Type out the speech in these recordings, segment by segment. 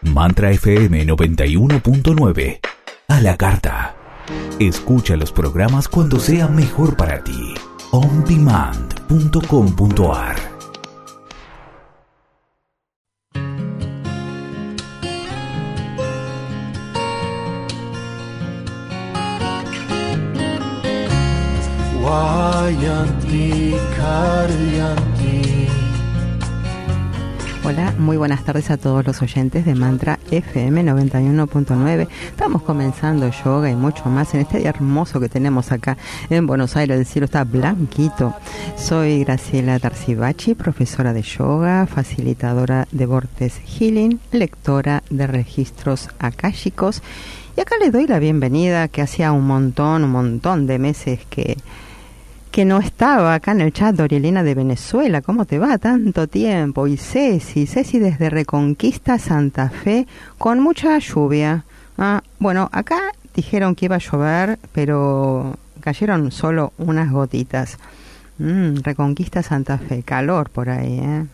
Mantra FM 91.9. A la carta. Escucha los programas cuando sea mejor para ti. ondemand.com.ar. Hola, muy buenas tardes a todos los oyentes de Mantra FM 91.9. Estamos comenzando yoga y mucho más en este día hermoso que tenemos acá en Buenos Aires. El cielo está blanquito. Soy Graciela Tarcibachi, profesora de yoga, facilitadora de Vortex Healing, lectora de registros akáshicos. Y acá les doy la bienvenida, que hacía un montón de meses que no estaba acá en el chat. Dorielena de Venezuela, ¿cómo te va? Tanto tiempo. Y Ceci desde Reconquista, Santa Fe, con mucha lluvia. Bueno, acá dijeron que iba a llover, pero cayeron solo unas gotitas. Reconquista, Santa Fe, calor por ahí, ¿eh?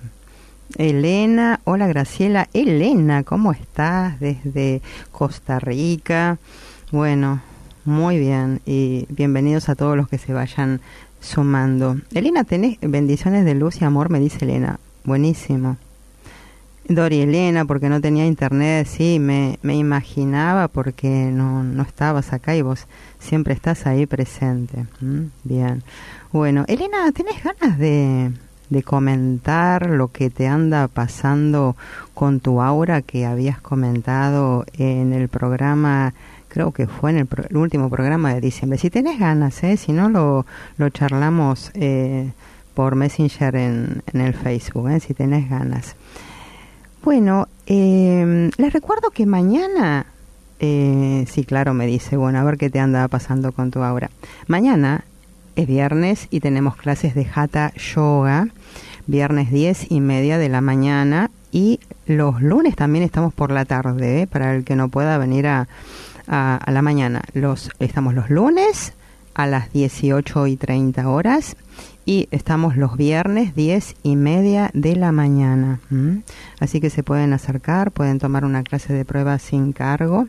Elena, hola Graciela. Elena, ¿cómo estás? Desde Costa Rica. Bueno, muy bien, y bienvenidos a todos los que se vayan sumando. Elena, tenés bendiciones de luz y amor, me dice Elena. Buenísimo. Dori, Elena, porque no tenía internet, sí, me imaginaba, porque no estabas acá y vos siempre estás ahí presente. Bien. Bueno, Elena, ¿tenés ganas de comentar lo que te anda pasando con tu aura que habías comentado en el programa? Creo que fue en el último programa de diciembre. Si tenés ganas, si no lo charlamos por Messenger en el Facebook, si tenés ganas. Bueno, les recuerdo que mañana, sí, claro, me dice, bueno, a ver qué te anda pasando con tu aura. Mañana es viernes y tenemos clases de Hatha Yoga, viernes 10:30 de la mañana, y los lunes también estamos por la tarde, para el que no pueda venir a la mañana. Estamos los lunes a las 18:30 horas y estamos los viernes 10:30 de la mañana. Así que se pueden acercar, pueden tomar una clase de prueba sin cargo.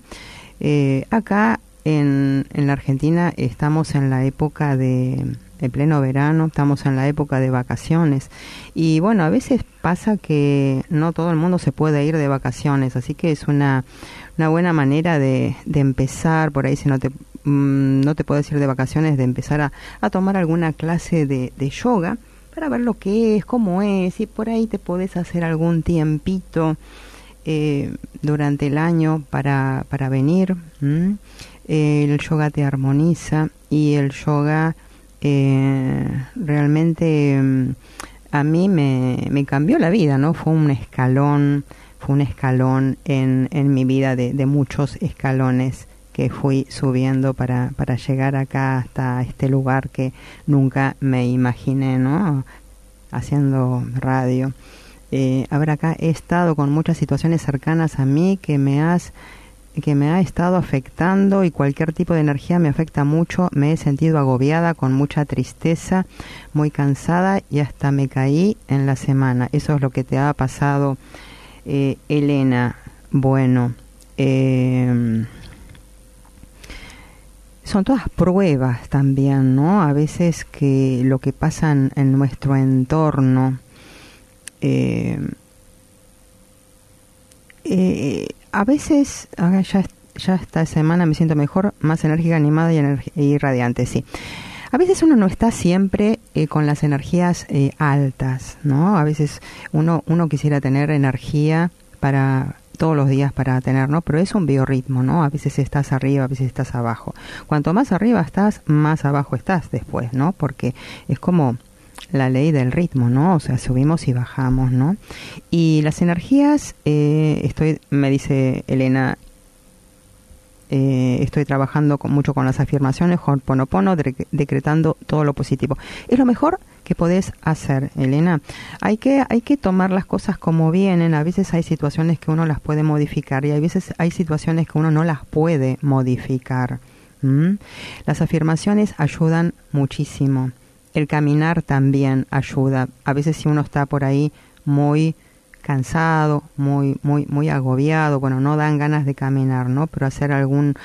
Acá en la Argentina estamos en la época en pleno verano, estamos en la época de vacaciones, y bueno, a veces pasa que no todo el mundo se puede ir de vacaciones, así que es una buena manera de empezar por ahí. Si no te puedes ir de vacaciones, de empezar a tomar alguna clase de yoga para ver lo que es, cómo es, y por ahí te podés hacer algún tiempito durante el año para venir. El yoga te armoniza, y el yoga realmente a mí me cambió la vida, ¿no? Fue un escalón en mi vida de muchos escalones que fui subiendo para llegar acá hasta este lugar que nunca me imaginé, ¿no? Haciendo radio. A ver, acá he estado con muchas situaciones cercanas a mí que me ha estado afectando, y cualquier tipo de energía me afecta mucho. Me he sentido agobiada, con mucha tristeza, muy cansada, y hasta me caí en la semana. Eso es lo que te ha pasado, Elena. Bueno, son todas pruebas también, ¿no? A veces que lo que pasa en nuestro entorno, a veces, ya esta semana me siento mejor, más enérgica, animada y radiante, sí. A veces uno no está siempre con las energías altas, ¿no? A veces uno quisiera tener energía para todos los días para tener, ¿no? Pero es un biorritmo, ¿no? A veces estás arriba, a veces estás abajo. Cuanto más arriba estás, más abajo estás después, ¿no? Porque es como la ley del ritmo, ¿no? O sea, subimos y bajamos, ¿no? Y las energías, me dice Elena, estoy trabajando mucho con las afirmaciones, Ho'oponopono, decretando todo lo positivo. Es lo mejor que podés hacer, Elena. Hay que tomar las cosas como vienen. A veces hay situaciones que uno las puede modificar, y a veces hay situaciones que uno no las puede modificar. Las afirmaciones ayudan muchísimo. El caminar también ayuda. A veces si uno está por ahí muy cansado, muy agobiado, bueno, no dan ganas de caminar, ¿no? Pero hacer algún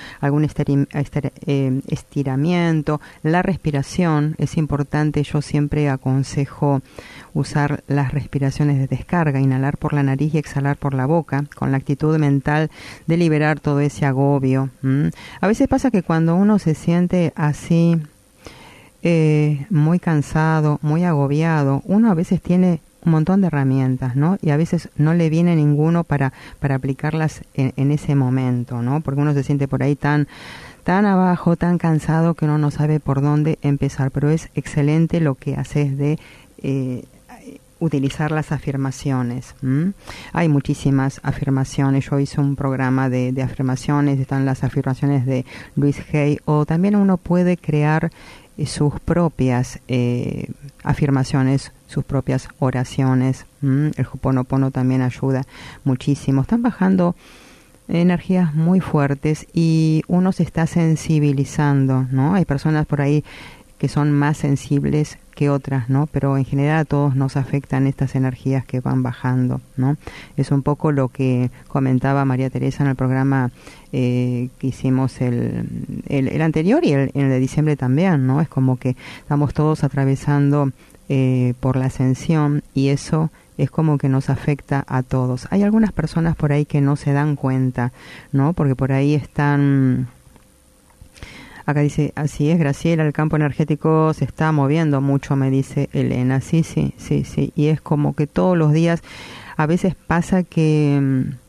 estiramiento. La respiración es importante. Yo siempre aconsejo usar las respiraciones de descarga, inhalar por la nariz y exhalar por la boca, con la actitud mental de liberar todo ese agobio. A veces pasa que cuando uno se siente así, muy cansado, muy agobiado, uno a veces tiene un montón de herramientas, ¿no? Y a veces no le viene ninguno para aplicarlas en ese momento, ¿no? Porque uno se siente por ahí tan abajo, tan cansado que uno no sabe por dónde empezar. Pero es excelente lo que haces de utilizar las afirmaciones. Hay muchísimas afirmaciones. Yo hice un programa de afirmaciones. Están las afirmaciones de Luis Hay, o también uno puede crear sus propias afirmaciones, sus propias oraciones. El Ho'oponopono también ayuda muchísimo. Están bajando energías muy fuertes y uno se está sensibilizando, ¿no? Hay personas por ahí que son más sensibles que otras, ¿no? Pero en general a todos nos afectan estas energías que van bajando, ¿no? Es un poco lo que comentaba María Teresa en el programa que hicimos el anterior y el de diciembre también, ¿no? Es como que estamos todos atravesando por la ascensión y eso es como que nos afecta a todos. Hay algunas personas por ahí que no se dan cuenta, ¿no? Porque por ahí están... Acá dice, así es, Graciela, el campo energético se está moviendo mucho, me dice Elena. Sí. Y es como que todos los días, a veces pasa que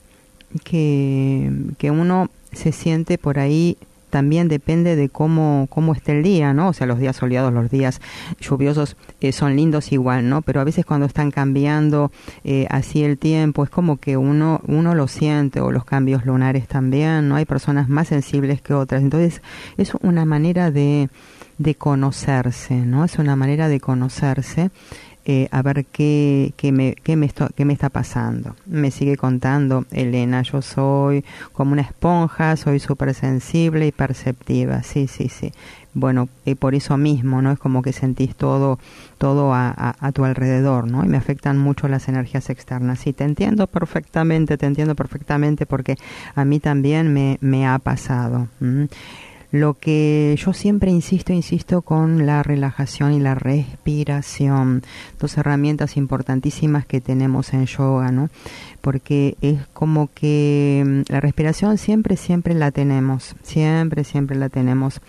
uno se siente por ahí, también depende de cómo esté el día, ¿no? O sea, los días soleados, los días lluviosos son lindos igual, ¿no? Pero a veces cuando están cambiando así el tiempo, es como que uno lo siente, o los cambios lunares también, ¿no? Hay personas más sensibles que otras. Entonces, es una manera de conocerse, ¿no? Es una manera de conocerse. A ver qué me está pasando. Me sigue contando Elena, yo soy como una esponja, soy súper sensible y perceptiva. Sí. Bueno, por eso mismo, ¿no? Es como que sentís todo a tu alrededor, ¿no? Y me afectan mucho las energías externas. Sí, te entiendo perfectamente porque a mí también me ha pasado. Lo que yo siempre insisto con la relajación y la respiración, dos herramientas importantísimas que tenemos en yoga, ¿no? Porque es como que la respiración siempre la tenemos, siempre la tenemos,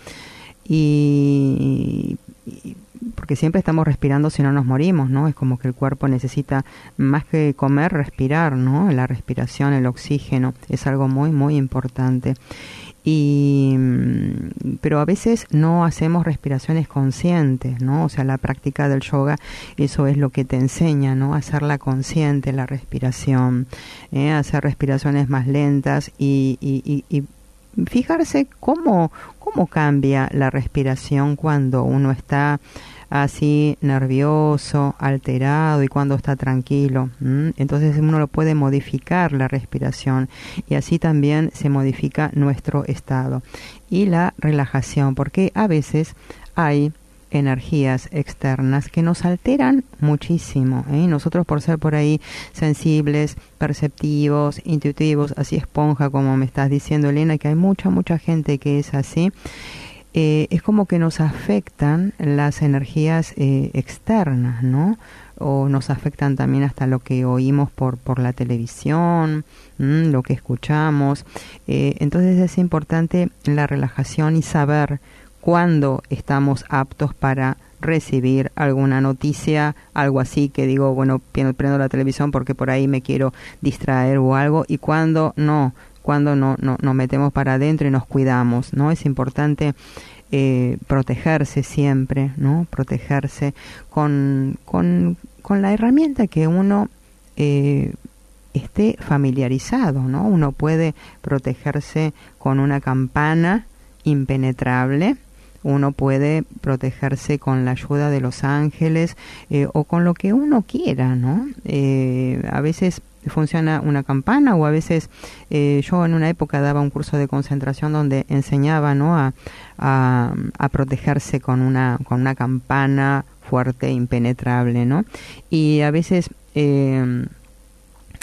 y porque siempre estamos respirando, si no nos morimos, ¿no? Es como que el cuerpo necesita, más que comer, respirar, ¿no? La respiración, el oxígeno, es algo muy importante. Pero a veces no hacemos respiraciones conscientes, ¿no? O sea, la práctica del yoga, eso es lo que te enseña, ¿no? Hacerla consciente, la respiración, hacer respiraciones más lentas y fijarse cómo cambia la respiración cuando uno está así nervioso, alterado, y cuando está tranquilo. Entonces uno lo puede modificar la respiración, y así también se modifica nuestro estado. Y la relajación, porque a veces hay energías externas que nos alteran muchísimo, ¿eh? Nosotros, por ser por ahí sensibles, perceptivos, intuitivos, así esponja, como me estás diciendo, Elena, que hay mucha gente que es así, es como que nos afectan las energías externas, ¿no? O nos afectan también hasta lo que oímos por la televisión, lo que escuchamos. Entonces es importante la relajación y saber cuándo estamos aptos para recibir alguna noticia, algo así que digo, bueno, prendo la televisión porque por ahí me quiero distraer o algo, y cuando no nos metemos para adentro y nos cuidamos, ¿no? Es importante protegerse siempre, ¿no? Protegerse con la herramienta que uno esté familiarizado, ¿no? Uno puede protegerse con una campana impenetrable, uno puede protegerse con la ayuda de los ángeles, o con lo que uno quiera, ¿no? A veces funciona una campana, o a veces yo en una época daba un curso de concentración donde enseñaba, ¿no? a protegerse con una campana fuerte, impenetrable, ¿no? Y a veces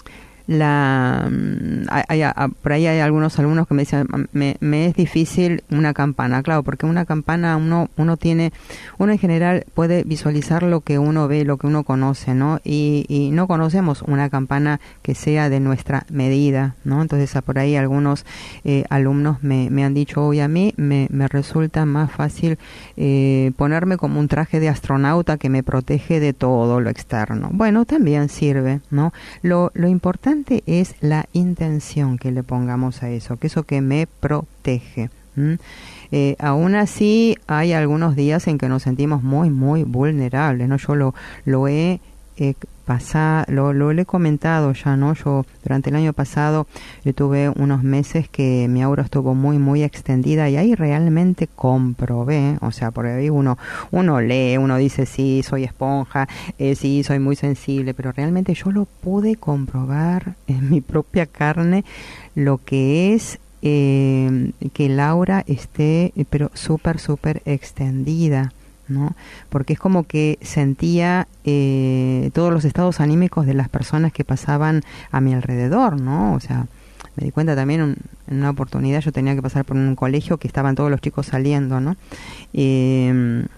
por ahí hay algunos alumnos que me dicen, me es difícil una campana. Claro, porque una campana uno en general puede visualizar lo que uno ve, lo que uno conoce, ¿no? Y no conocemos una campana que sea de nuestra medida, ¿no? Entonces por ahí algunos alumnos me han dicho, hoy a mí me resulta más fácil ponerme como un traje de astronauta que me protege de todo lo externo. Bueno, también sirve, ¿no? Lo importante es la intención que le pongamos a eso, que eso que me protege. Aún así, hay algunos días en que nos sentimos muy, muy vulnerables, ¿no? Yo lo he pasado, lo he comentado ya, ¿no? Yo durante el año pasado tuve unos meses que mi aura estuvo muy, muy extendida y ahí realmente comprobé, o sea, por ahí uno lee, uno dice, sí, soy esponja, sí, soy muy sensible, pero realmente yo lo pude comprobar en mi propia carne, lo que es que el aura esté, pero súper, súper extendida, ¿no? Porque es como que sentía todos los estados anímicos de las personas que pasaban a mi alrededor, ¿no? O sea, me di cuenta también en una oportunidad, yo tenía que pasar por un colegio que estaban todos los chicos saliendo, ¿no? Y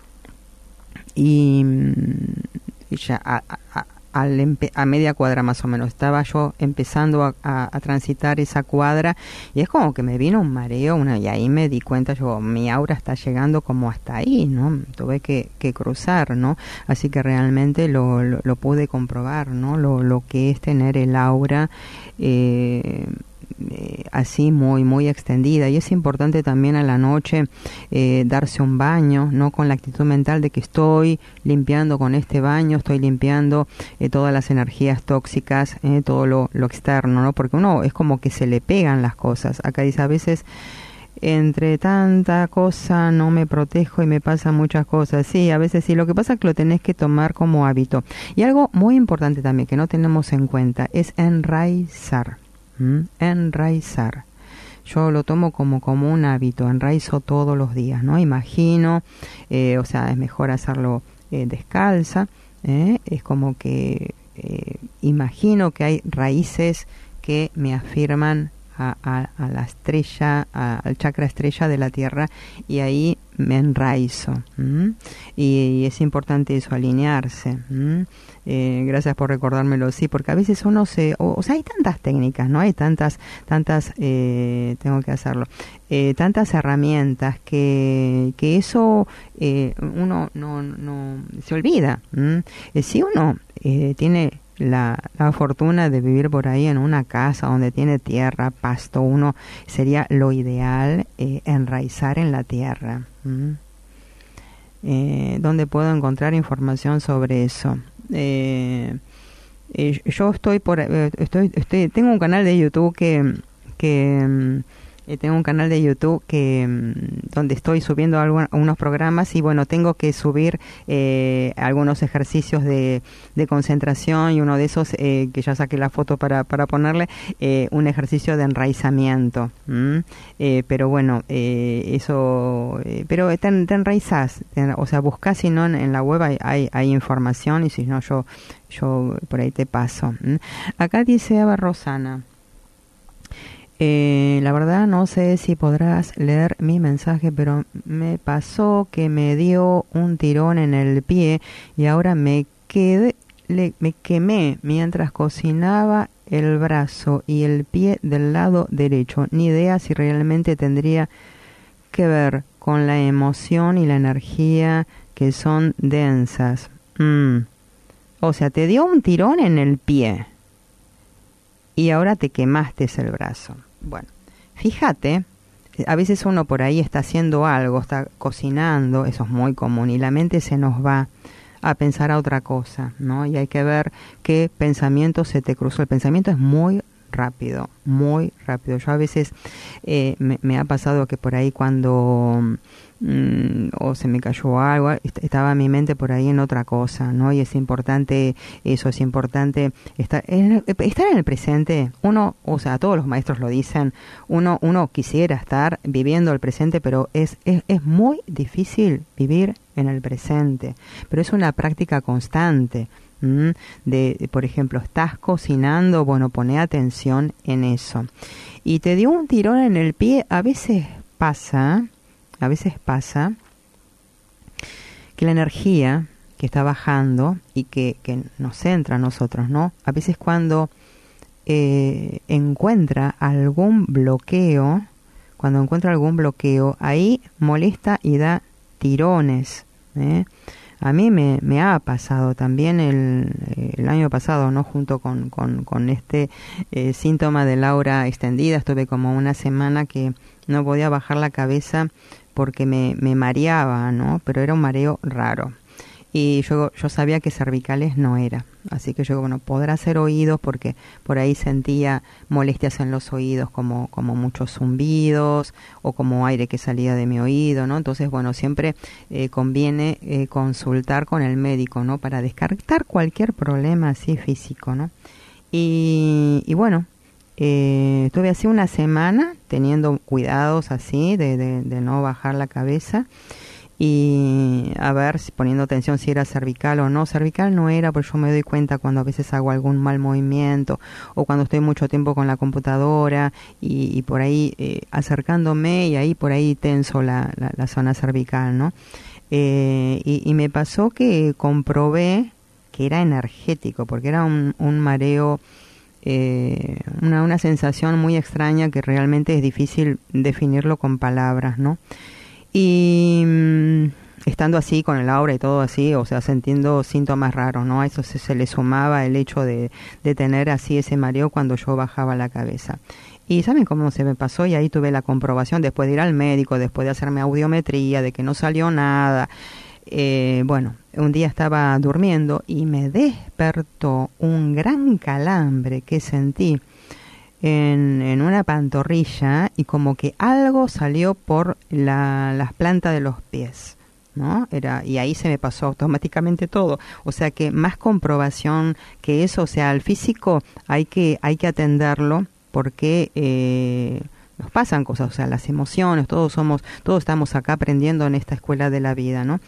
ya a media cuadra más o menos estaba yo empezando a transitar esa cuadra y es como que me vino un mareo, y ahí me di cuenta, mi aura está llegando como hasta ahí, ¿no? Tuve que cruzar, ¿no? Así que realmente lo pude comprobar, ¿no? Lo que es tener el aura así muy, muy extendida. Y es importante también a la noche darse un baño, no con la actitud mental de que estoy limpiando con este baño, estoy limpiando todas las energías tóxicas, todo lo externo, ¿no? Porque uno es como que se le pegan las cosas. Acá dice, a veces entre tanta cosa no me protejo y me pasan muchas cosas. Sí, a veces sí, lo que pasa es que lo tenés que tomar como hábito. Y algo muy importante también que no tenemos en cuenta es enraizar. Enraizar. Yo lo tomo como un hábito, enraizo todos los días, ¿no? Imagino, o sea, es mejor hacerlo descalza, es como que imagino que hay raíces que me afirman a la estrella, al chakra estrella de la tierra, y ahí me enraizo. Y es importante eso, alinearse. Gracias por recordármelo, sí, porque a veces uno o sea, hay tantas técnicas, ¿no? Hay tantas, tengo que hacerlo, tantas herramientas que eso uno no se olvida. Si uno tiene la fortuna de vivir por ahí en una casa donde tiene tierra, pasto, sería lo ideal enraizar en la tierra. ¿Dónde puedo encontrar información sobre eso? Yo tengo un canal de YouTube tengo un canal de YouTube donde estoy subiendo algunos programas, y bueno, tengo que subir algunos ejercicios de concentración, y uno de esos que ya saqué la foto para ponerle un ejercicio de enraizamiento. Pero bueno, eso, pero te enraizás, o sea, buscás, si no en la web hay información, y si no yo por ahí te paso. Acá dice Ava Rosana, la verdad no sé si podrás leer mi mensaje, pero me pasó que me dio un tirón en el pie y ahora me quemé mientras cocinaba el brazo y el pie del lado derecho. Ni idea si realmente tendría que ver con la emoción y la energía, que son densas. O sea, te dio un tirón en el pie y ahora te quemaste el brazo. Bueno, fíjate, a veces uno por ahí está haciendo algo, está cocinando, eso es muy común, y la mente se nos va a pensar a otra cosa, ¿no? Y hay que ver qué pensamiento se te cruzó. El pensamiento es muy rápido, muy rápido. Yo a veces me ha pasado que por ahí cuando o se me cayó algo, estaba mi mente por ahí en otra cosa, ¿no? Y es importante eso, es importante estar en el presente. Uno, o sea, todos los maestros lo dicen, uno quisiera estar viviendo el presente, pero es muy difícil vivir en el presente, pero es una práctica constante. Por ejemplo, estás cocinando, bueno, poné atención en eso. Y te dio un tirón en el pie, a veces pasa que la energía que está bajando y que nos entra a nosotros, ¿no? A veces cuando encuentra algún bloqueo, ahí molesta y da tirones, ¿eh? A mí me ha pasado también el año pasado, ¿no? Junto con este síntoma del aura extendida, estuve como una semana que no podía bajar la cabeza porque me mareaba, ¿no? Pero era un mareo raro. Y yo sabía que cervicales no era. Así que yo, bueno, podrá ser oídos porque por ahí sentía molestias en los oídos como muchos zumbidos o como aire que salía de mi oído, ¿no? Entonces, bueno, siempre conviene consultar con el médico, ¿no? Para descartar cualquier problema así físico, ¿no? Y bueno, estuve así una semana teniendo cuidados así de no bajar la cabeza. Y a ver, poniendo atención si era cervical o no. Cervical no era, pero yo me doy cuenta cuando a veces hago algún mal movimiento o cuando estoy mucho tiempo con la computadora y por ahí acercándome y ahí por ahí tenso la zona cervical, ¿no? Y me pasó que comprobé que era energético, porque era un mareo, una sensación muy extraña que realmente es difícil definirlo con palabras, ¿no? Y estando así con el aura y todo así, o sea, sintiendo síntomas raros, ¿no? A eso se le sumaba el hecho de tener así ese mareo cuando yo bajaba la cabeza. Y ¿saben cómo se me pasó? Y ahí tuve la comprobación después de ir al médico, después de hacerme audiometría, de que no salió nada. Bueno, un día estaba durmiendo y me despertó un gran calambre que sentí en una pantorrilla y como que algo salió por las plantas de los pies, ¿no? Y ahí se me pasó automáticamente todo. O sea que más comprobación que eso, o sea, al físico hay que atenderlo porque nos pasan cosas, o sea, las emociones, todos estamos acá aprendiendo en esta escuela de la vida, ¿no?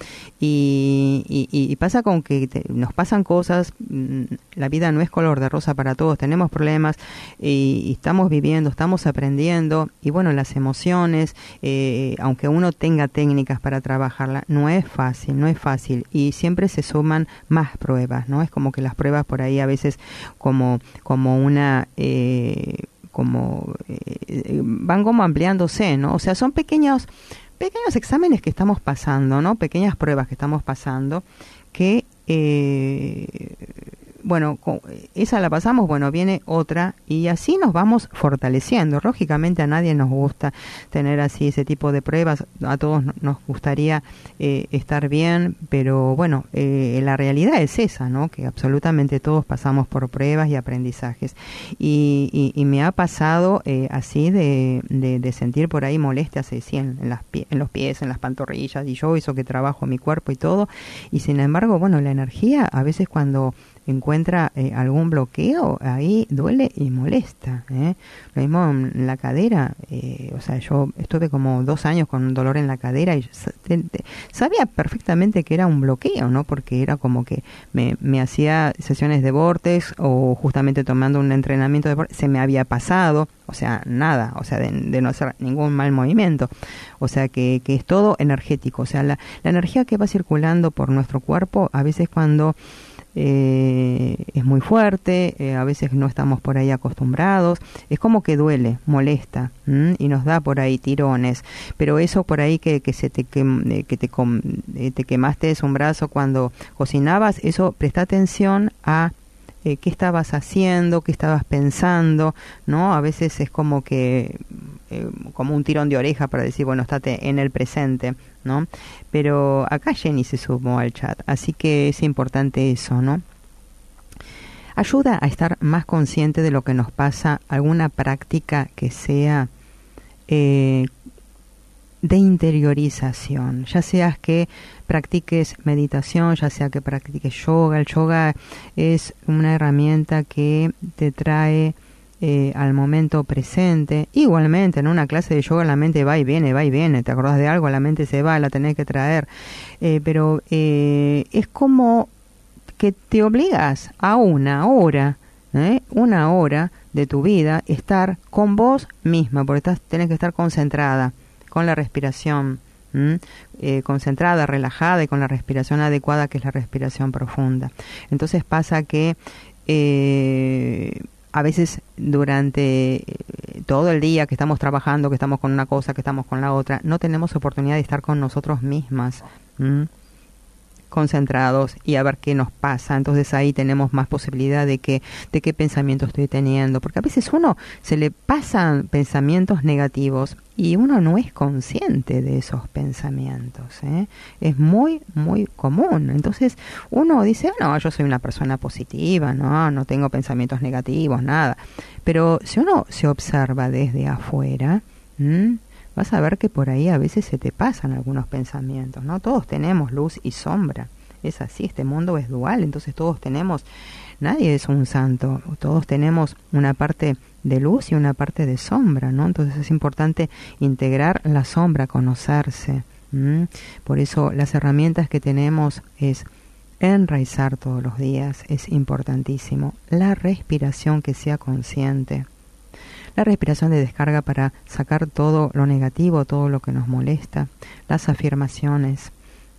Y pasa con que nos pasan cosas, la vida no es color de rosa para todos, tenemos problemas y estamos viviendo, estamos aprendiendo, y bueno, las emociones, aunque uno tenga técnicas para trabajarla, no es fácil, y siempre se suman más pruebas, ¿no? Es como que las pruebas por ahí a veces como una... van como ampliándose, ¿no? O sea, son pequeños exámenes que estamos pasando, ¿no? Pequeñas pruebas que estamos pasando que bueno, esa la pasamos, bueno, viene otra y así nos vamos fortaleciendo. Lógicamente a nadie nos gusta tener así ese tipo de pruebas, a todos nos gustaría estar bien, pero bueno, la realidad es esa, ¿no? Que absolutamente todos pasamos por pruebas y aprendizajes. Y me ha pasado así de sentir por ahí molestias sí, en los pies, en las pantorrillas, y yo eso que trabajo mi cuerpo y todo, y sin embargo, bueno, la energía a veces cuando encuentra algún bloqueo, ahí duele y molesta, ¿eh? Lo mismo en la cadera, o sea, yo estuve como 2 años con un dolor en la cadera y sabía perfectamente que era un bloqueo, ¿no? Porque era como que me hacía sesiones de vórtex o justamente tomando un entrenamiento de vórtex, se me había pasado, o sea, nada, o sea, de no hacer ningún mal movimiento, o sea, que es todo energético, o sea, la energía que va circulando por nuestro cuerpo, a veces cuando es muy fuerte, a veces no estamos por ahí acostumbrados, es como que duele, molesta, y nos da por ahí tirones, pero eso por ahí que te quemaste un brazo cuando cocinabas, eso presta atención a qué estabas haciendo, qué estabas pensando, ¿no? A veces es como que como un tirón de oreja para decir, bueno, estate en el presente, ¿no? Pero acá Jenny se sumó al chat, así que es importante eso, ¿no? Ayuda a estar más consciente de lo que nos pasa, alguna práctica que sea de interiorización, ya seas que practiques meditación, ya sea que practiques yoga. El yoga es una herramienta que te trae al momento presente. Igualmente en una clase de yoga la mente va y viene, te acordás de algo, la mente se va, la tenés que traer, pero es como que te obligas a una hora de tu vida estar con vos misma, porque tenés que estar concentrada con la respiración, concentrada, relajada y con la respiración adecuada, que es la respiración profunda. Entonces pasa que a veces durante todo el día que estamos trabajando, que estamos con una cosa, que estamos con la otra, no tenemos oportunidad de estar con nosotros mismas, concentrados y a ver qué nos pasa. Entonces ahí tenemos más posibilidad de qué pensamiento estoy teniendo, porque a veces uno se le pasan pensamientos negativos y uno no es consciente de esos pensamientos, es muy muy común. Entonces uno dice, no, yo soy una persona positiva, no tengo pensamientos negativos, nada, pero si uno se observa desde afuera, vas a ver que por ahí a veces se te pasan algunos pensamientos, ¿no? Todos tenemos luz y sombra, es así, este mundo es dual, entonces todos tenemos, nadie es un santo, todos tenemos una parte de luz y una parte de sombra, ¿no? Entonces es importante integrar la sombra, conocerse. Por eso las herramientas que tenemos es enraizar todos los días, es importantísimo. La respiración que sea consciente. La respiración de descarga para sacar todo lo negativo, todo lo que nos molesta. Las afirmaciones.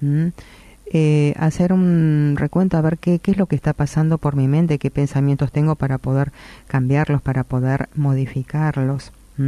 Hacer un recuento a ver qué es lo que está pasando por mi mente, qué pensamientos tengo para poder cambiarlos, para poder modificarlos.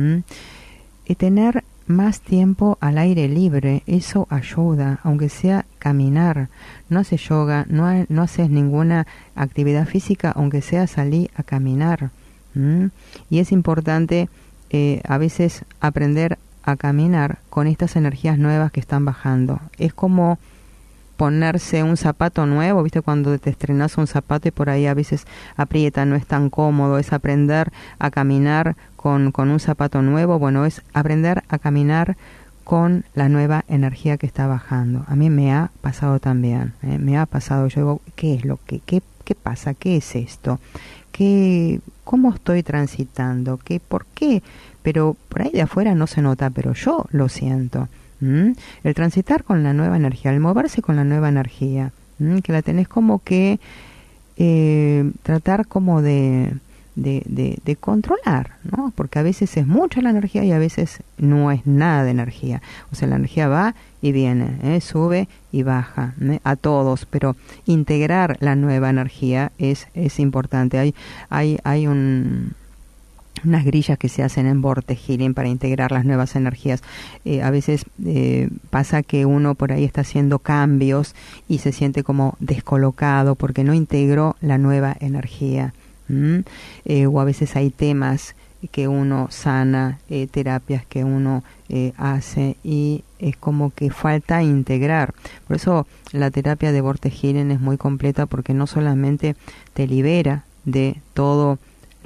Y tener más tiempo al aire libre, eso ayuda, aunque sea caminar. No haces yoga, no haces ninguna actividad física, aunque sea salir a caminar. Y es importante a veces aprender a caminar con estas energías nuevas que están bajando. Es como ponerse un zapato nuevo, ¿viste? Cuando te estrenas un zapato y por ahí a veces aprieta, no es tan cómodo. Es aprender a caminar con un zapato nuevo. Bueno, es aprender a caminar con la nueva energía que está bajando. A mí me ha pasado también, me ha pasado. Yo digo, ¿qué pasa? ¿Qué es esto? ¿Cómo estoy transitando? ¿Por qué? Pero por ahí de afuera no se nota, pero yo lo siento. El transitar con la nueva energía, el moverse con la nueva energía, que la tenés como que tratar como de controlar, ¿no? Porque a veces es mucha la energía y a veces no es nada de energía. O sea, la energía va y viene, sube y baja, a todos, pero integrar la nueva energía es importante. Hay unas grillas que se hacen en Vortex Healing para integrar las nuevas energías. A veces pasa que uno por ahí está haciendo cambios y se siente como descolocado porque no integró la nueva energía. O a veces hay temas que uno sana, terapias que uno hace y es como que falta integrar. Por eso la terapia de Vortex Healing es muy completa, porque no solamente te libera de todo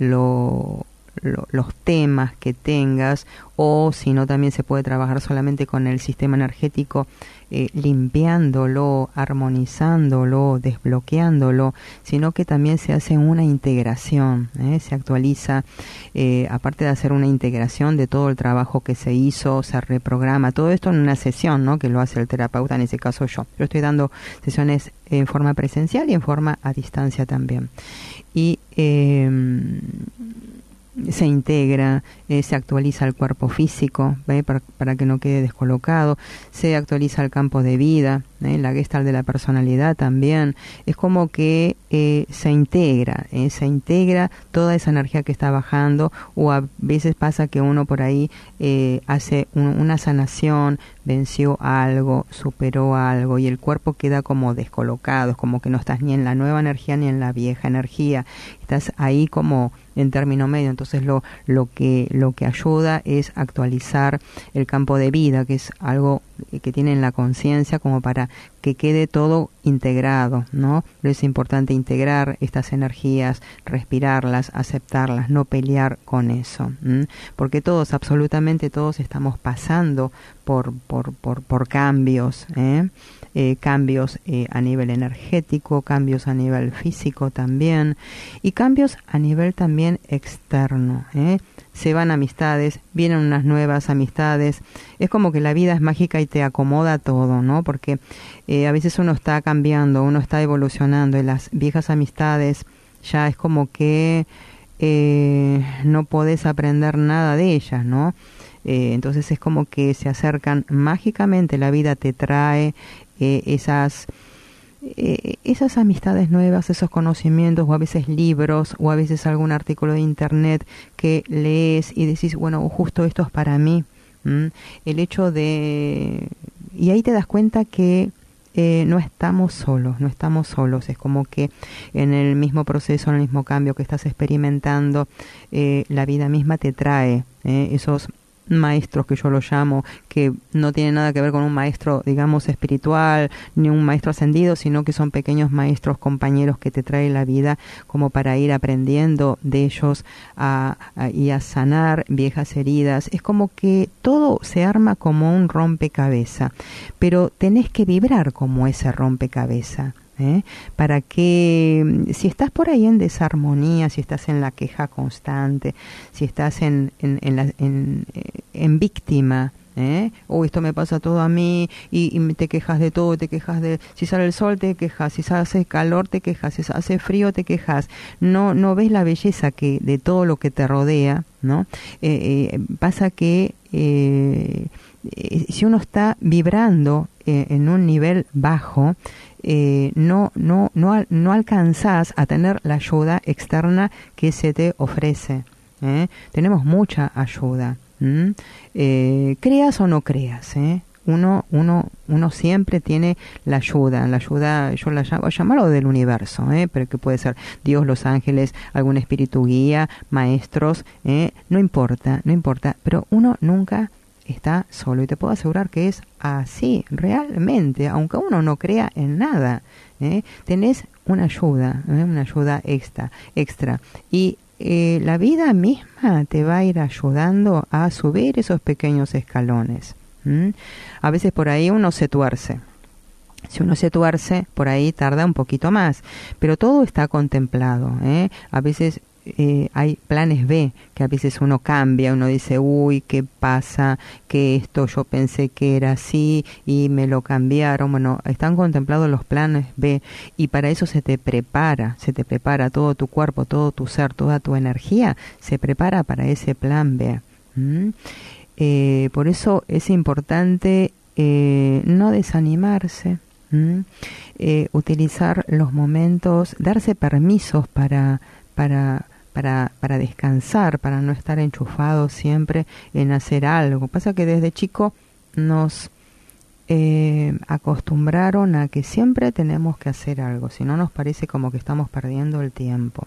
los temas que tengas, o si no también se puede trabajar solamente con el sistema energético, limpiándolo, armonizándolo, desbloqueándolo, sino que también se hace una integración, se actualiza, aparte de hacer una integración de todo el trabajo que se hizo, se reprograma, todo esto en una sesión, ¿no? Que lo hace el terapeuta, en ese caso yo estoy dando sesiones en forma presencial y en forma a distancia también. Y se integra, se actualiza el cuerpo físico, para que no quede descolocado, se actualiza el campo de vida, la Gestalt de la personalidad también. Es como que se integra toda esa energía que está bajando, o a veces pasa que uno por ahí hace una sanación, venció algo, superó algo y el cuerpo queda como descolocado, es como que no estás ni en la nueva energía ni en la vieja energía, estás ahí como en término medio. Entonces lo que ayuda es actualizar el campo de vida, que es algo que tiene en la conciencia, como para que quede todo integrado, ¿no? Pero es importante integrar estas energías, respirarlas, aceptarlas, no pelear con eso, porque todos, absolutamente todos, estamos pasando por cambios, cambios a nivel energético, cambios a nivel físico también, y cambios a nivel también externo, se van amistades, vienen unas nuevas amistades. Es como que la vida es mágica y te acomoda todo, ¿no? Porque a veces uno está cambiando, uno está evolucionando y las viejas amistades ya es como que no podés aprender nada de ellas, ¿no? Entonces es como que se acercan mágicamente, la vida te trae esas amistades nuevas, esos conocimientos, o a veces libros, o a veces algún artículo de internet que lees y decís, bueno, justo esto es para mí. El hecho de... Y ahí te das cuenta que no estamos solos, es como que en el mismo proceso, en el mismo cambio que estás experimentando, la vida misma te trae esos maestros, que yo los llamo, que no tienen nada que ver con un maestro, digamos, espiritual, ni un maestro ascendido, sino que son pequeños maestros, compañeros que te trae la vida como para ir aprendiendo de ellos y a sanar viejas heridas. Es como que todo se arma como un rompecabezas, pero tenés que vibrar como ese rompecabezas. Para que si estás por ahí en desarmonía, si estás en la queja constante, si estás en víctima, esto me pasa todo a mí y te quejas de todo, te quejas de si sale el sol te quejas, si hace calor te quejas, si hace frío te quejas, no ves la belleza que de todo lo que te rodea, ¿no? Pasa que si uno está vibrando en un nivel bajo, no alcanzás a tener la ayuda externa que se te ofrece. Tenemos mucha ayuda. Creas o no creas, uno siempre tiene la ayuda, yo la llamo, llamarlo del universo, pero que puede ser Dios, los ángeles, algún espíritu guía, maestros, no importa, pero uno nunca está solo, y te puedo asegurar que es así, realmente, aunque uno no crea en nada, tenés una ayuda extra, y la vida misma te va a ir ayudando a subir esos pequeños escalones. A veces por ahí uno se tuerce. Si uno se tuerce, por ahí tarda un poquito más, pero todo está contemplado. A veces hay planes B, que a veces uno cambia, uno dice, uy, ¿qué pasa? Que esto yo pensé que era así y me lo cambiaron. Bueno, están contemplados los planes B, y para eso se te prepara todo tu cuerpo, todo tu ser, toda tu energía, se prepara para ese plan B. Por eso es importante no desanimarse, utilizar los momentos, darse permisos para descansar, para no estar enchufados siempre en hacer algo. Pasa que desde chico nos acostumbraron a que siempre tenemos que hacer algo, si no nos parece como que estamos perdiendo el tiempo.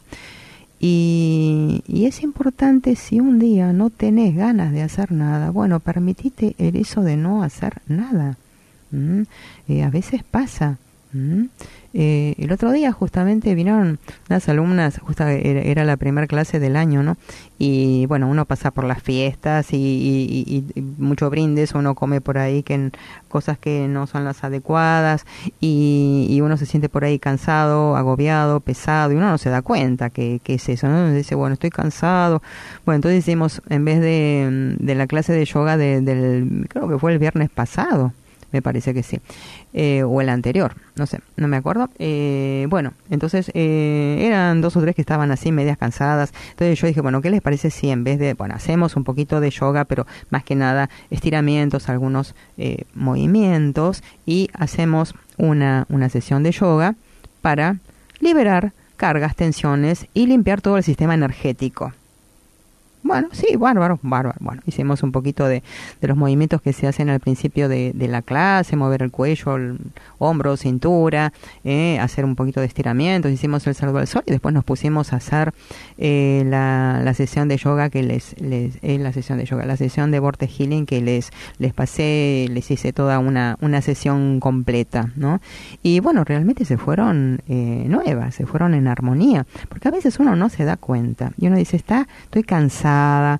Y es importante, si un día no tenés ganas de hacer nada, bueno, permitite eso de no hacer nada. A veces pasa. El otro día justamente vinieron unas alumnas, justo era la primera clase del año, ¿no? Y bueno, uno pasa por las fiestas y mucho brindes, uno come por ahí cosas que no son las adecuadas, y uno se siente por ahí cansado, agobiado, pesado, y uno no se da cuenta que es eso, ¿no? Uno dice, bueno, estoy cansado. Bueno, entonces hicimos, en vez de la clase de yoga creo que fue el viernes pasado, me parece que sí, o el anterior, no sé, no me acuerdo. Bueno, entonces eran 2 o 3 que estaban así medias cansadas. Entonces yo dije, bueno, ¿qué les parece si en vez de, bueno, hacemos un poquito de yoga, pero más que nada estiramientos, algunos movimientos, y hacemos una sesión de yoga para liberar cargas, tensiones y limpiar todo el sistema energético? Bueno, sí, bárbaro. Bueno, hicimos un poquito de los movimientos que se hacen al principio de la clase, mover el cuello, el hombro, cintura, hacer un poquito de estiramientos, hicimos el saludo al sol, y después nos pusimos a hacer la sesión de yoga la sesión de Vortex Healing que les pasé, les hice toda una sesión completa, ¿no? Y bueno, realmente se fueron nuevas, se fueron en armonía, porque a veces uno no se da cuenta, y uno dice, estoy cansada,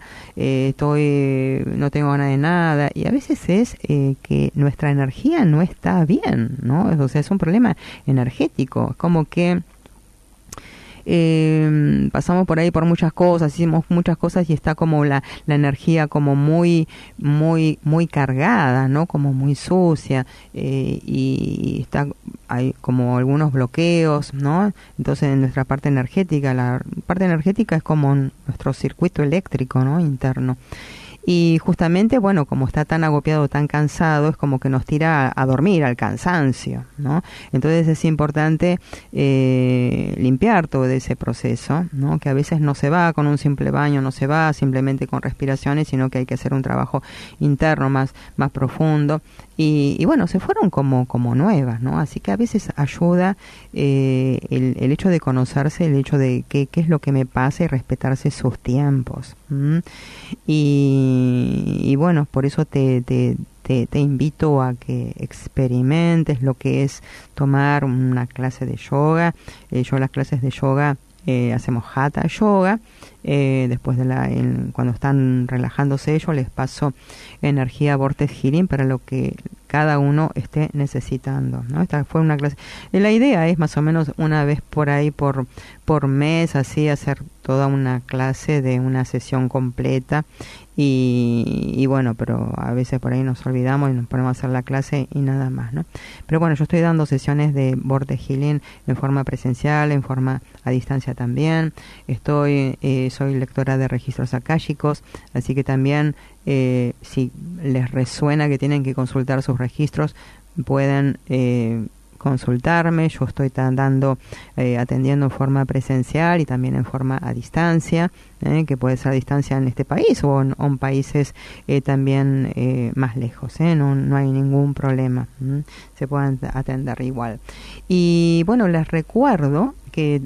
no tengo ganas de nada, y a veces es que nuestra energía no está bien, ¿no? O sea, es un problema energético, como que pasamos por ahí por muchas cosas, hicimos muchas cosas y está como la energía como muy cargada, ¿no? Como muy sucia, y está, hay como algunos bloqueos, ¿no? Entonces en nuestra parte energética, la parte energética es como nuestro circuito eléctrico, ¿no? Interno. Y justamente, bueno, como está tan agobiado, tan cansado, es como que nos tira a dormir, al cansancio, ¿no? Entonces es importante limpiar todo ese proceso, ¿no? Que a veces no se va con un simple baño, no se va simplemente con respiraciones, sino que hay que hacer un trabajo interno más profundo. Y bueno, se fueron como nuevas, ¿no? Así que a veces ayuda el hecho de conocerse, el hecho de qué es lo que me pasa y respetarse sus tiempos. Y bueno, por eso te invito a que experimentes lo que es tomar una clase de yoga. Yo las clases de yoga hacemos hatha yoga. Después cuando están relajándose ellos, les paso energía vortex healing para lo que cada uno esté necesitando, ¿no? Esta fue una clase. La idea es más o menos una vez por ahí por mes, así hacer toda una clase de una sesión completa. Y bueno, pero a veces por ahí nos olvidamos y nos ponemos a hacer la clase y nada más, ¿no? Pero bueno, yo estoy dando sesiones de vortex healing en forma presencial, en forma a distancia también. Soy lectora de registros akáshicos, así que también si les resuena que tienen que consultar sus registros, pueden consultarme. Yo estoy atendiendo en forma presencial y también en forma a distancia, que puede ser a distancia en este país o en países también más lejos, no hay ningún problema, se pueden atender igual. Y bueno, les recuerdo que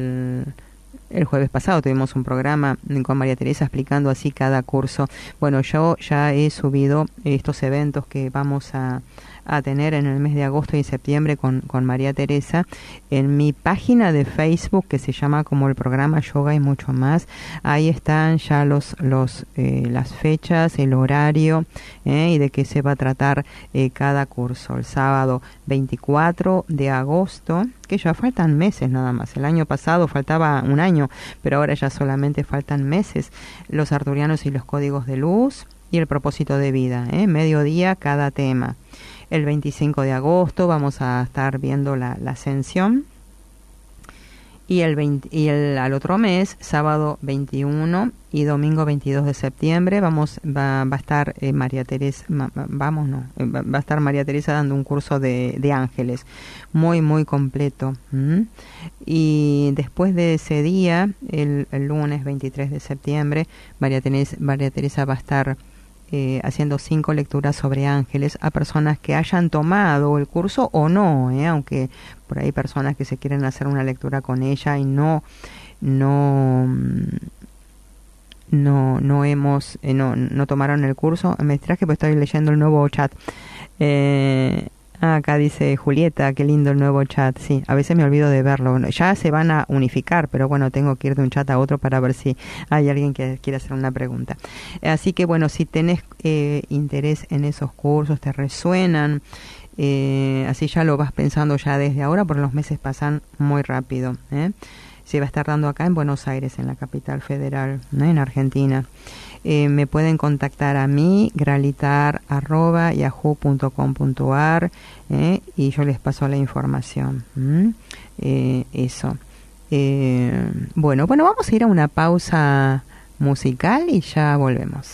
el jueves pasado tuvimos un programa con María Teresa explicando así cada curso. Bueno, yo ya he subido estos eventos que vamos a tener en el mes de agosto y septiembre con María Teresa en mi página de Facebook, que se llama como el programa Yoga y mucho más. Ahí están ya las fechas, el horario, y de qué se va a tratar cada curso. El sábado 24 de agosto, que ya faltan meses nada más. El año pasado faltaba un año, pero ahora ya solamente faltan meses. Los arturianos y los códigos de luz y el propósito de vida, mediodía cada tema. El 25 de agosto vamos a estar viendo la ascensión. Y al otro mes, sábado 21 y domingo 22 de septiembre, va a estar María Teresa, va a estar María Teresa dando un curso de ángeles, muy completo. Y después de ese día, el lunes 23 de septiembre, María Teresa va a estar haciendo 5 lecturas sobre ángeles a personas que hayan tomado el curso o no, aunque por ahí personas que se quieren hacer una lectura con ella y no tomaron el curso. Me distraje porque estoy leyendo el nuevo chat. Acá dice Julieta, qué lindo el nuevo chat. Sí, a veces me olvido de verlo. Ya se van a unificar, pero bueno, tengo que ir de un chat a otro para ver si hay alguien que quiera hacer una pregunta. Así que bueno, si tenés interés en esos cursos, te resuenan, así ya lo vas pensando ya desde ahora, porque los meses pasan muy rápido. Se va a estar dando acá en Buenos Aires, en la capital federal, en Argentina. Me pueden contactar a mí, gralitar@yahoo.com.ar, y yo les paso la información. Eso. Bueno, vamos a ir a una pausa musical y ya volvemos.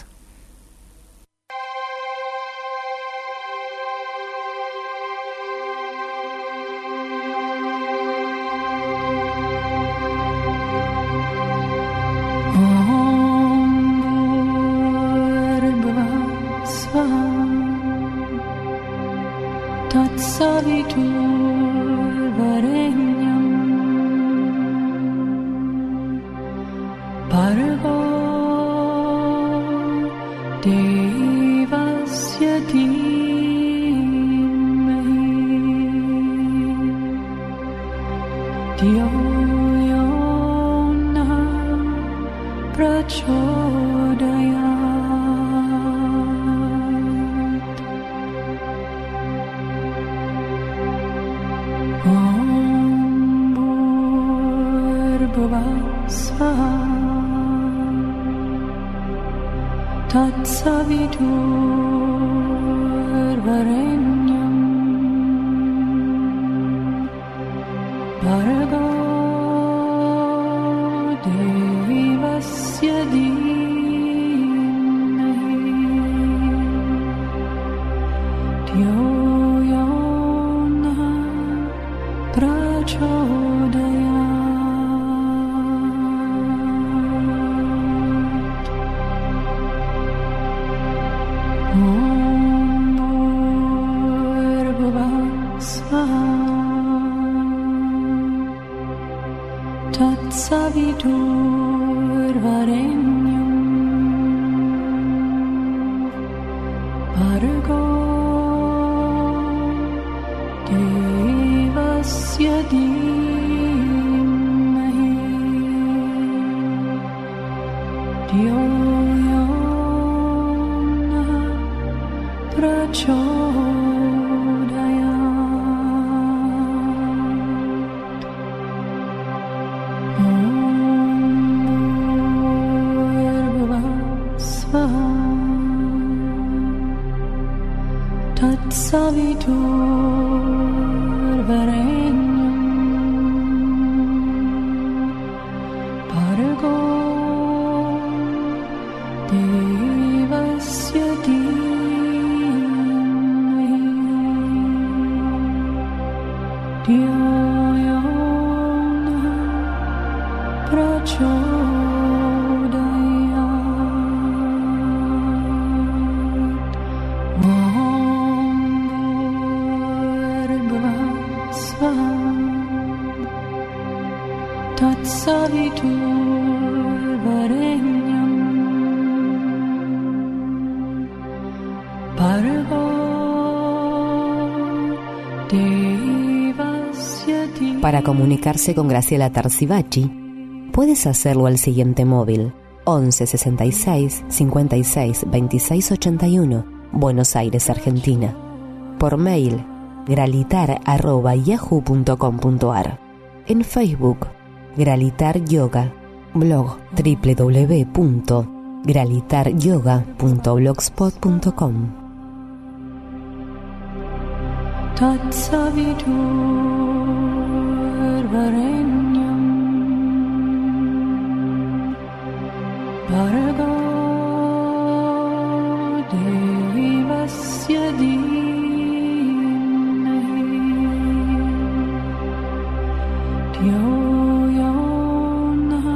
Tatsaviturvarenyam Bhargo Devasya Dhimahi Dhyo Yo Nah Prachodayat Om Bhurvubhuvah Swaha Tatsaviturvarenyam Bhargo Devasya Dhimahi Dhyo Yo Nah Prachodayat Om Bhurvubhuvah Swaha Tatsaviturvarenyam Bhargo Devasya Dhimahi Dhyo Yo Nah Prachodayat Om Bhurvubhuvah Swaha Tatsaviturvarenyam Bhargo Devasya Dhimahi. Para comunicarse con Graciela Tarzibachi, puedes hacerlo al siguiente móvil: 11 66 56 26 81, Buenos Aires, Argentina. Por mail, gralitar@yahoo.com.ar. En Facebook, Gralitar Yoga. Blog, www.gralitaryoga.blogspot.com. Tatsaviturvarenyam Bhargo Devasya Dhimahi Dhyo Yo Nah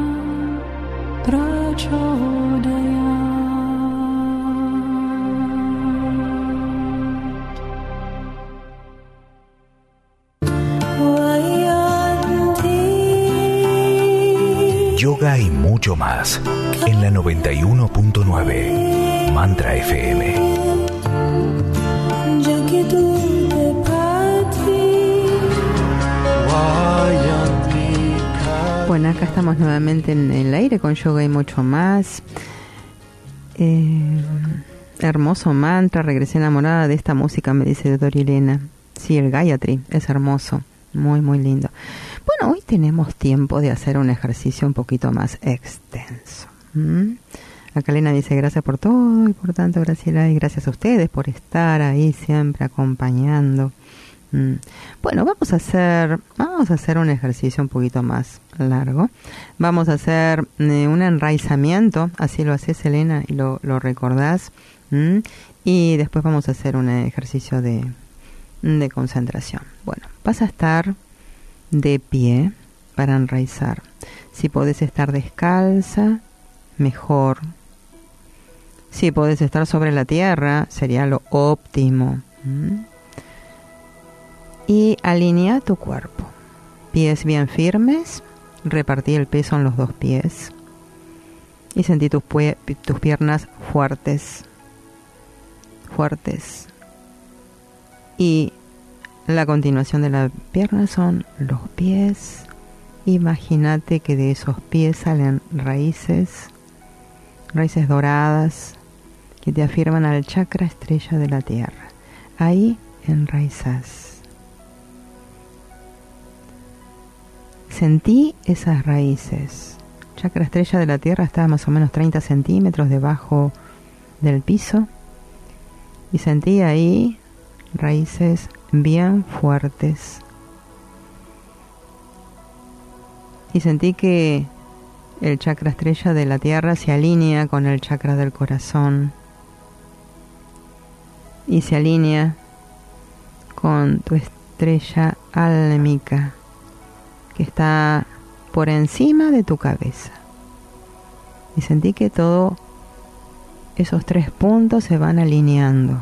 Prachodayat Yoga y mucho más en la 91.9 Mantra FM. Bueno, acá estamos nuevamente en el aire con yoga y mucho más. Hermoso mantra, regresé enamorada de esta música, me dice Dorilena. Sí, el Gayatri es hermoso, muy muy lindo. Bueno, hoy tenemos tiempo de hacer un ejercicio un poquito más extenso. Acá Elena dice gracias por todo y por tanto, Graciela, y gracias a ustedes por estar ahí siempre acompañando. Bueno, vamos a hacer un ejercicio un poquito más largo. Vamos a hacer un enraizamiento, así lo haces, Elena, y lo recordás. Y después vamos a hacer un ejercicio de concentración. Bueno, vas a estar de pie para enraizar. Si podés estar descalza, mejor. Si podés estar sobre la tierra, sería lo óptimo. Y alinea tu cuerpo. Pies bien firmes, repartí el peso en los dos pies. Y sentí tus piernas fuertes. Y la continuación de la pierna son los pies. Imagínate que de esos pies salen raíces doradas que te afirman al chakra estrella de la tierra. Ahí enraizas. Sentí esas raíces. Chakra estrella de la tierra está a más o menos 30 centímetros debajo del piso y sentí ahí raíces bien fuertes. Y sentí que el chakra estrella de la tierra se alinea con el chakra del corazón y se alinea con tu estrella álmica que está por encima de tu cabeza. Y sentí que todos esos 3 puntos se van alineando.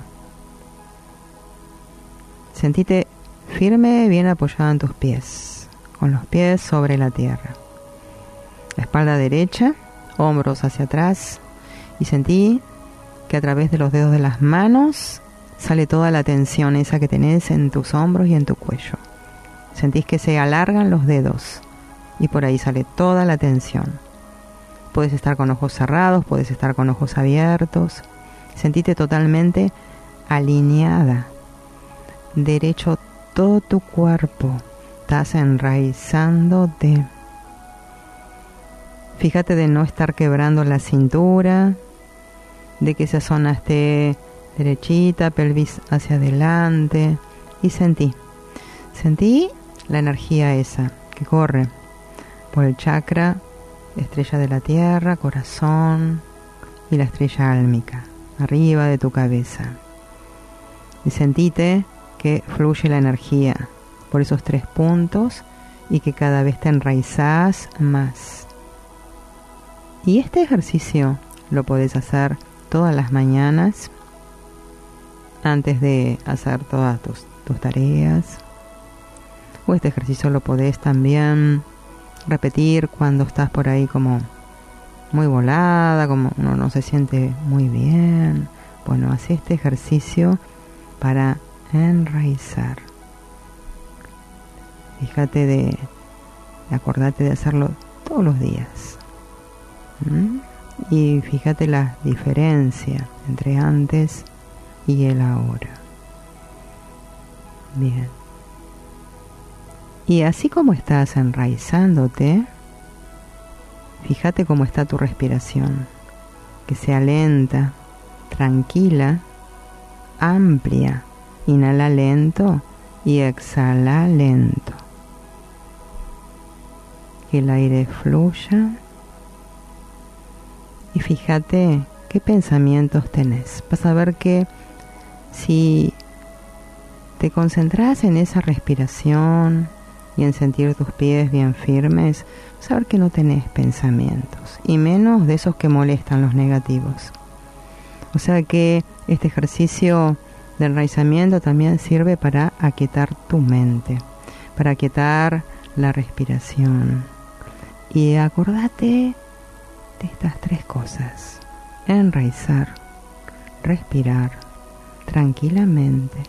Sentíte firme, bien apoyado en tus pies, con los pies sobre la tierra. La espalda derecha, hombros hacia atrás, y sentí que a través de los dedos de las manos sale toda la tensión esa que tenés en tus hombros y en tu cuello. Sentís que se alargan los dedos y por ahí sale toda la tensión. Puedes estar con ojos cerrados, puedes estar con ojos abiertos. Sentite totalmente alineada, derecho todo tu cuerpo. Estás enraizándote. Fíjate de no estar quebrando la cintura, de que esa zona esté derechita, pelvis hacia adelante. Y sentí la energía esa que corre por el chakra, estrella de la tierra, corazón y la estrella álmica, arriba de tu cabeza. Y sentite que fluye la energía por esos 3 puntos y que cada vez te enraizás más. Y este ejercicio lo podés hacer todas las mañanas antes de hacer todas tus tareas. O este ejercicio lo podés también repetir cuando estás por ahí como muy volada, como uno no se siente muy bien. Bueno, haz este ejercicio para enraizar. Fíjate de acordate de hacerlo todos los días. Y fíjate la diferencia entre antes y el ahora. Bien. Y así como estás enraizándote, fíjate cómo está tu respiración, que sea lenta, tranquila, amplia. Inhala lento y exhala lento. Que el aire fluya. Y fíjate qué pensamientos tenés. Vas a ver que si te concentras en esa respiración y en sentir tus pies bien firmes, vas a ver que no tenés pensamientos, y menos de esos que molestan, los negativos. O sea que este ejercicio de enraizamiento también sirve para aquietar tu mente, para aquietar la respiración. Y acordate de estas 3 cosas: enraizar, respirar tranquilamente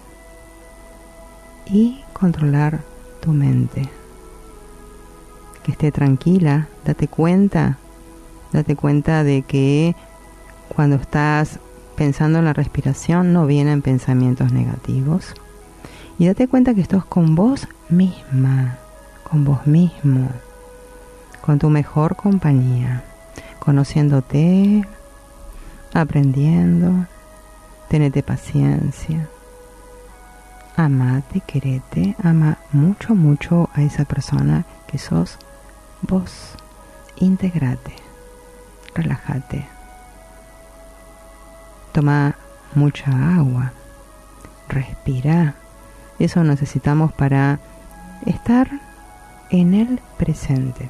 y controlar tu mente. Que esté tranquila. Date cuenta de que cuando estás pensando en la respiración no vienen pensamientos negativos. Y date cuenta que estás con vos misma, con vos mismo, con tu mejor compañía, conociéndote, aprendiendo. Tenete paciencia. Amate, querete, ama mucho, mucho a esa persona que sos vos. Integrate, relájate. Toma mucha agua, respira. Eso necesitamos para estar en el presente.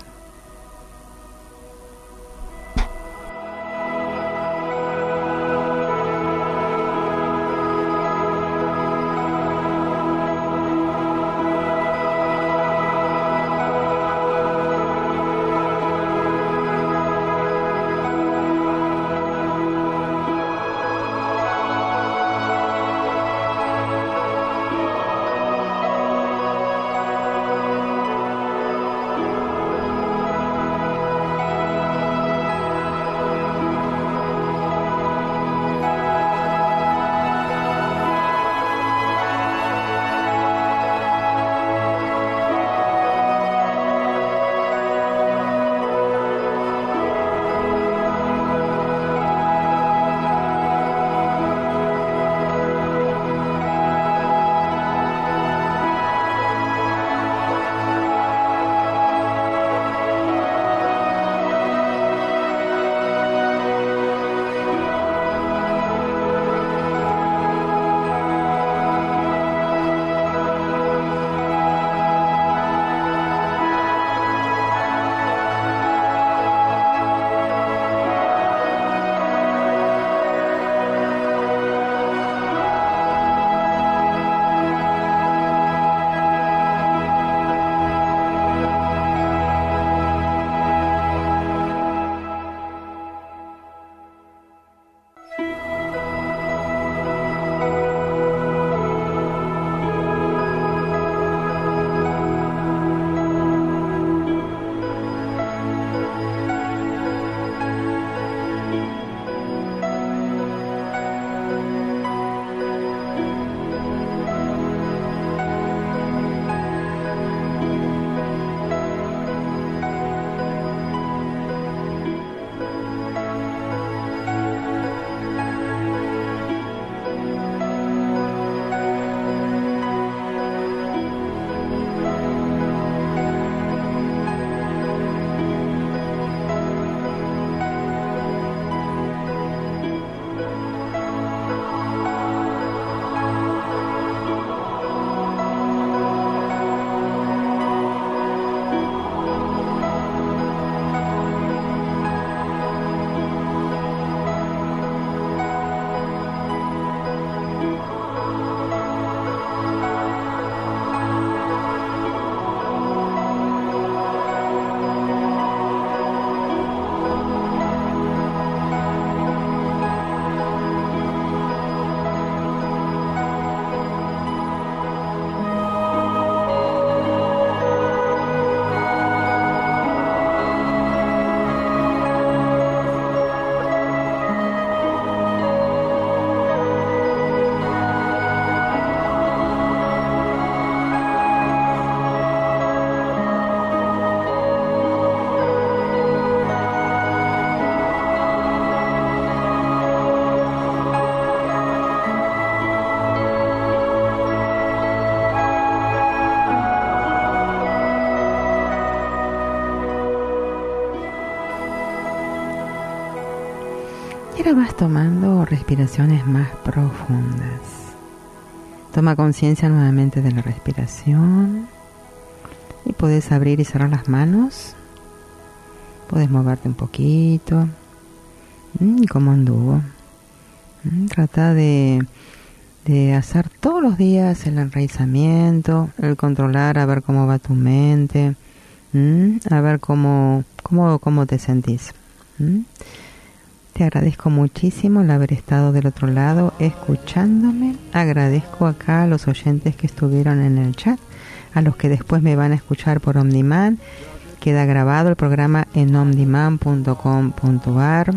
ahora vas tomando respiraciones más profundas. Toma conciencia nuevamente de la respiración y puedes abrir y cerrar las manos. Puedes moverte un poquito. ¿Cómo anduvo? Trata de hacer todos los días el enraizamiento, el controlar, a ver cómo va tu mente, a ver cómo te sentís. Te agradezco muchísimo el haber estado del otro lado escuchándome. Agradezco acá a los oyentes que estuvieron en el chat, a los que después me van a escuchar por On Demand. Queda grabado el programa en ondemand.com.ar.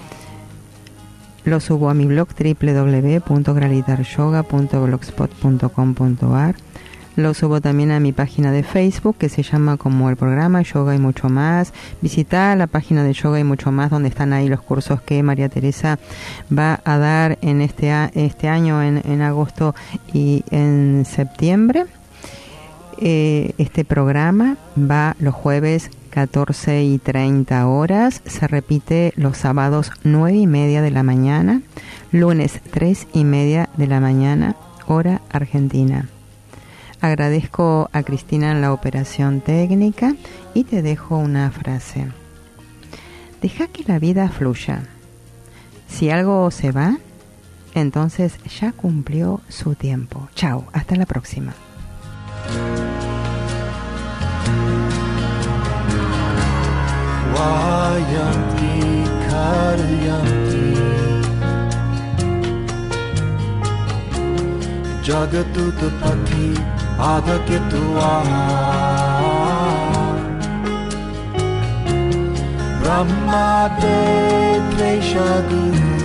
Lo subo a mi blog www.gralitaryoga.blogspot.com.ar. Lo subo también a mi página de Facebook, que se llama como el programa Yoga y Mucho Más. Visita la página de Yoga y Mucho Más, donde están ahí los cursos que María Teresa va a dar en este año, en agosto y en septiembre. Este programa va los jueves 14:30 horas, se repite los sábados 9:30 de la mañana, lunes 3:30 de la mañana, hora argentina. Agradezco a Cristina en la operación técnica y te dejo una frase. Deja que la vida fluya. Si algo se va, entonces ya cumplió su tiempo. Chao, hasta la próxima. Vayanti Karyanti Jagatutapati Adhaketua Brahmade Kleshadu